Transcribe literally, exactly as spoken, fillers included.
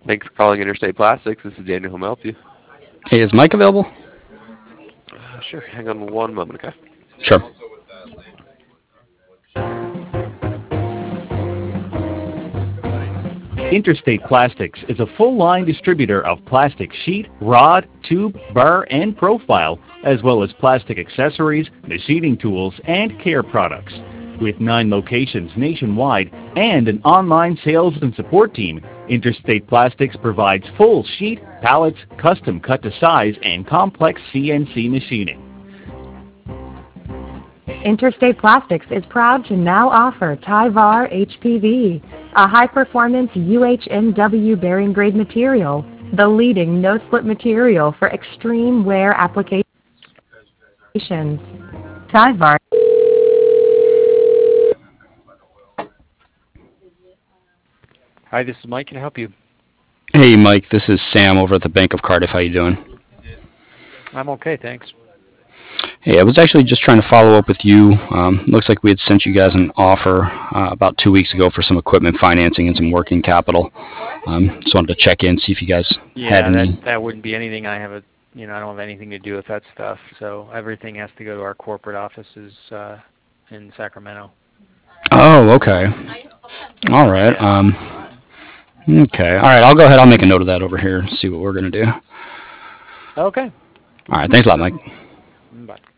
Thanks for calling Interstate Plastics. This is Daniel. How may I help you? Hey, is Mike available? Uh, sure. Hang on one moment, okay? Sure. Interstate Plastics is a full-line distributor of plastic sheet, rod, tube, burr, and profile, as well as plastic accessories, machining tools, and care products. With nine locations nationwide and an online sales and support team, Interstate Plastics provides full sheet, pallets, custom cut to size, and complex C N C machining. Interstate Plastics is proud to now offer Tyvar H P V, a high-performance U H M W bearing grade material, the leading no-slip material for extreme wear applications. Tyvar. Hi, this is Mike. Can I help you? Hey, Mike. This is Sam over at the Bank of Cardiff. How you doing? I'm okay, thanks. Hey, I was actually just trying to follow up with you. Um, looks like we had sent you guys an offer uh, about two weeks ago for some equipment financing and some working capital. Um, just wanted to check in, see if you guys Yeah, had any. that that wouldn't be anything. I have a, you know, I don't have anything to do with that stuff. So everything has to go to our corporate offices uh, in Sacramento. Oh, okay. All right. Um, okay. All right. I'll go ahead. I'll make a note of that over here. See what we're gonna do. Okay. All right. Thanks a lot, Mike. Bye.